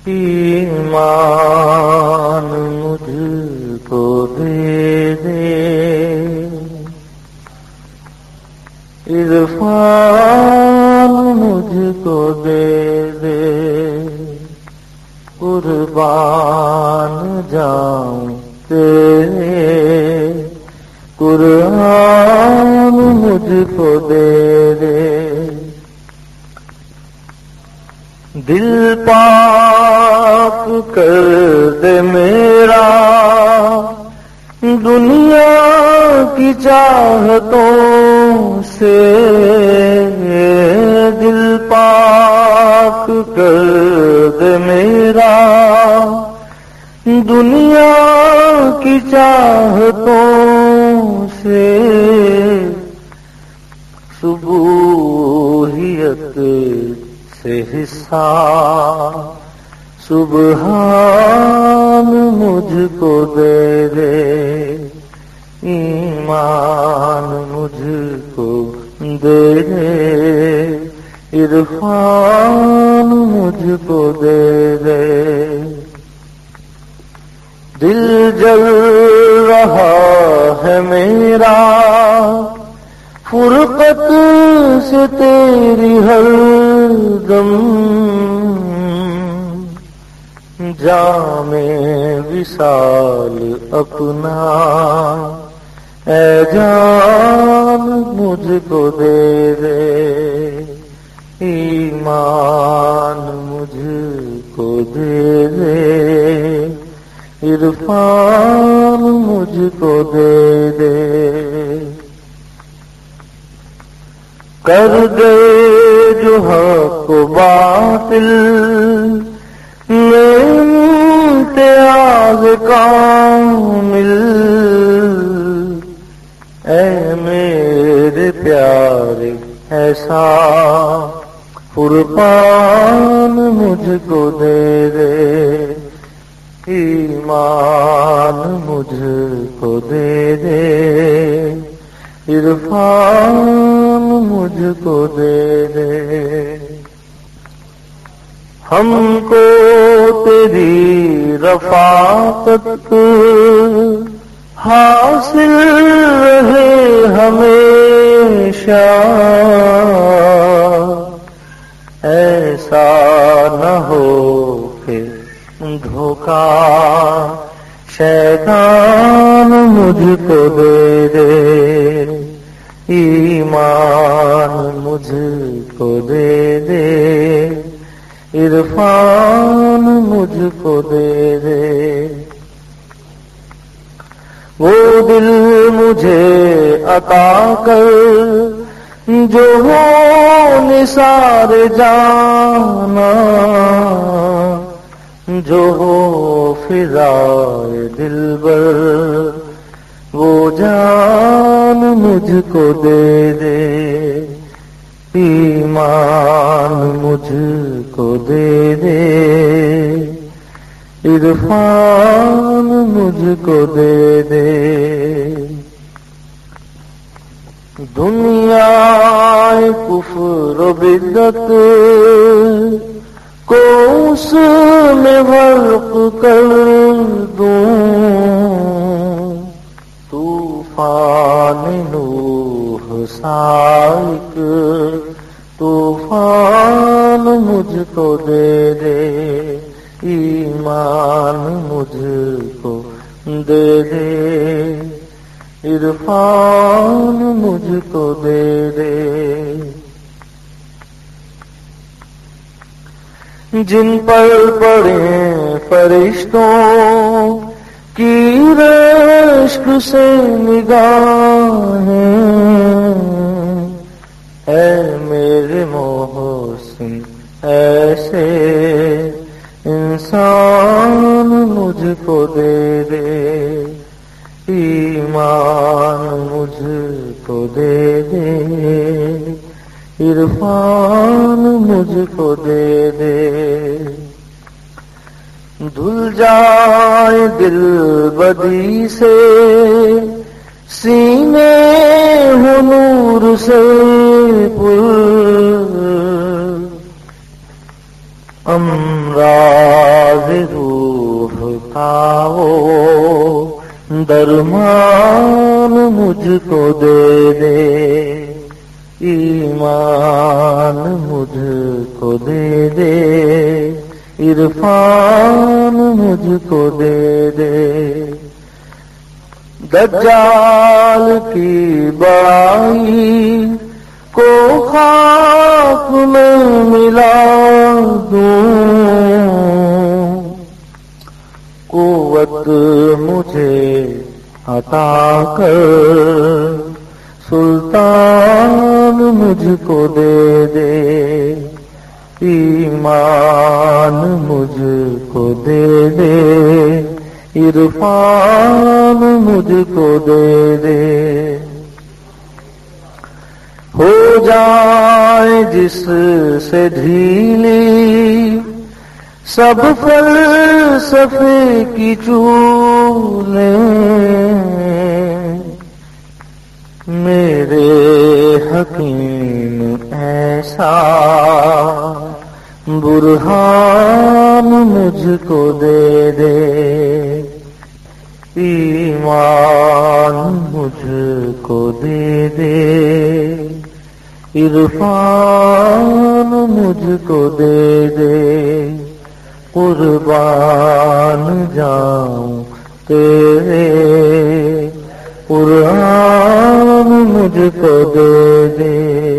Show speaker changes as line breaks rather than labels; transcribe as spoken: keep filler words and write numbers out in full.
ایمان مجھ کو دے دے، عرفان مجھ کو دے دے، قربان جاؤں تیرے، قرآن مجھ کو دے دے، دل پاک کر دے میرا دنیا کی چاہتوں سے، دل پاک کر دے میرا دنیا کی چاہتوں سے، صبوحیت سے حصہ سبحان مجھ کو دے دے، ایمان مجھ کو دے دے، عرفان مجھ کو دے دے، دل جل رہا ہے میرا فرقت سے تیری ہر دم، جام وصال اپنا اے جان مجھ کو دے دے، ایمان مجھ کو دے دے، عرفان مجھ کو دے دے، کر دے جو حق و باطل میں امتیاز کامل، اے میرے پیارے ایسا فرقان مجھ کو دے دے، ایمان مجھ کو دے دے، عرفان مجھ کو دے دے، ہم کو تیری رفاقت حاصل رہے ہمیشہ، ایسا نہ ہو کہ دھوکہ شیطان مجھ کو دے دے، ایمان مجھ کو دے دے، عرفان مجھ کو دے دے، وہ دل مجھے عطا کر جو ہو نثار جانا، جو ہو فضائے دلبر وہ جان مجھ کو دے دے، ایمان مجھ کو دے دے، عرفان مجھ کو دے دے، دنیا کفر و بدعت کو اس میں غرق کر دوں، طوفان نوح سائق طوفان مجھ کو دے دے، ایمان مجھ کو دے دے، عرفان مجھ کو دے دے، جن پر پڑے فرشتوں کی رشک سے نگاہیں، اے میرے محسن ایسے انسان مجھ کو دے دے، ایمان مجھ کو دے دے، عرفان مجھ کو دے دے، دھل جائے دل بدی سے سینے ہو نور سے پر، امراض راز روح کا وہ درمان مجھ کو دے دے، ایمان مجھ کو دے دے، عرفان مجھ کو دے دے۔ دجال کی بڑائی کو خاک میں ملا دوں، قوت مجھے عطا کر سلطان مجھ کو دے دے، ایمان مجھ کو دے دے، عرفان مجھ کو دے دے۔ ہو جائے جس سے ڈھیلی سب فلسفے کی چولیں، میرے حکیم ایسا برہان مجھ کو دے دے، ایمان مجھ کو دے دے، عرفان مجھ کو دے دے، قربان جاؤں تیرے قرآن مجھ کو دے دے۔